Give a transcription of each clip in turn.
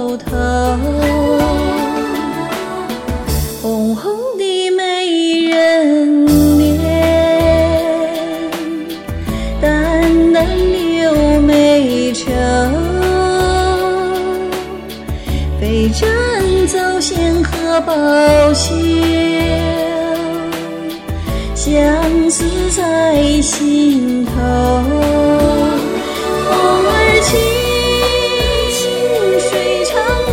头，红红的美人脸，淡淡柳眉愁，飞针走线和宝绣，相思在心头。风儿轻轻水长流，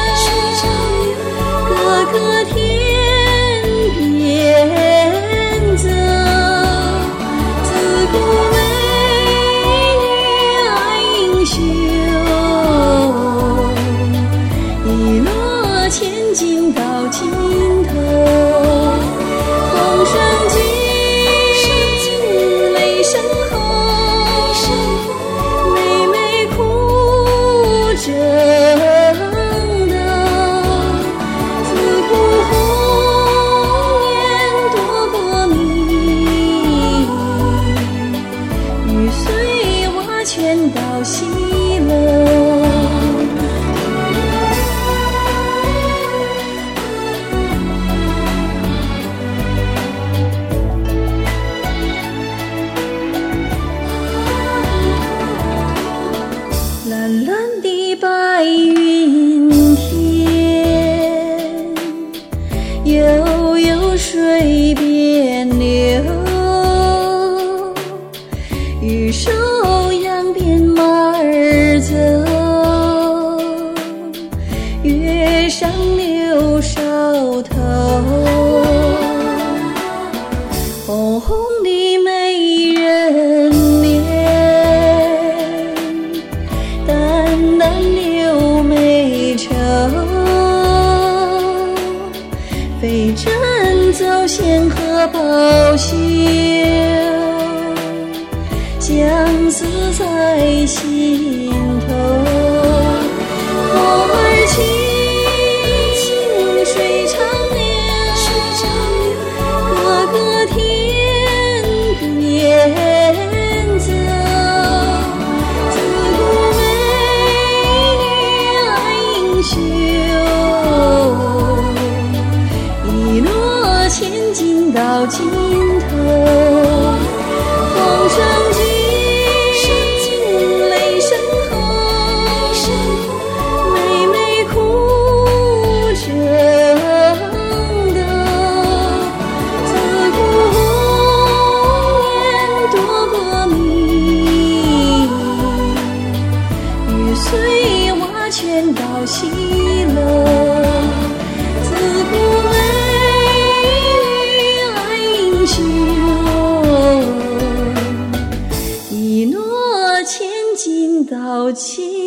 哥哥天边走，自古美女爱英雄，一落千金到尽头。风声紧，雷声轰，妹妹哭着等，自古红颜多过你，玉碎瓦全到西楼。蓝蓝的白云天，悠悠水边流，玉手扬鞭马儿走，月上柳梢头，红红的美人脸，淡淡柳眉愁，飞针走线和宝绣，相思在心头。风儿轻轻水长流，哥哥天边走，自古美女爱英雄，一落千金到尽头。风声紧，雷声轰，妹妹哭着等，自古红颜多过你，玉碎瓦全到西楼。自古美女爱英雄，一诺千金到尽